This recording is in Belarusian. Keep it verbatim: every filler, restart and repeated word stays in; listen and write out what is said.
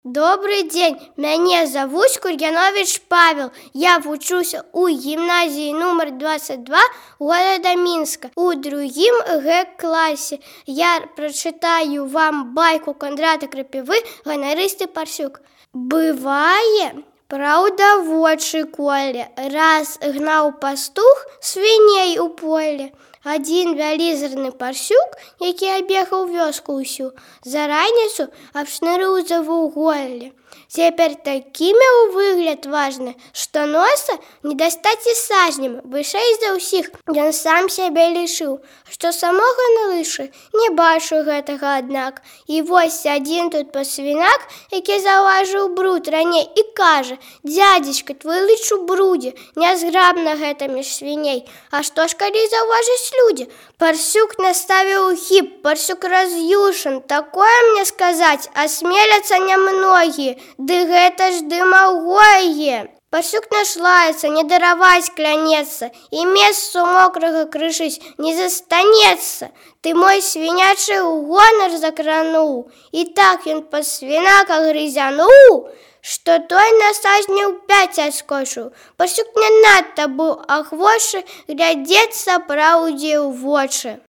Добрый дзень, мяне завуць Кур'яновіч Павел. Я вучуся ў гімназіі нумар двадцать два горада Мінска у другім Г класе. Я прачытаю вам байку Кондрата Крапівы «Ганарысты парсюк». Бывае, праўда, вочы коле, раз гнаў пастух свіней у поле. Адзін вялізарны парсюк, які абегаў вёску ўсю, за раніцу абшнырыў за вуголле. Цяпер такі меў выгляд важны, што носа не дастаць і сажнем, вышэй за ўсіх. Ён сам сябе лічыў, што самога на лышы не бачу гэтага, аднак. І вось адзін тут пасвінак, які заўважыў бруд раней і кажа: «Дзядзечка, твой лыч у брудзе, нязграбна гэта між свіней. А што ж, калі заўважыць людзі?» Парсюк наставіў хіп, парсюк раз'юшан. Такое мне сказаць асмеляцца нямногія, ды гэта ж дымагогія. Парсюк наш лаецца, не дараваць клянецца, і месцу мокрага крышыць не застанецца. Ты мой свінячы гонар закрануў, і так ён па свінака грызянуў, што той на сажняў пяць адскочыў. Парсюк не надта быў ахвочы глядзець праўдзе ў вочы.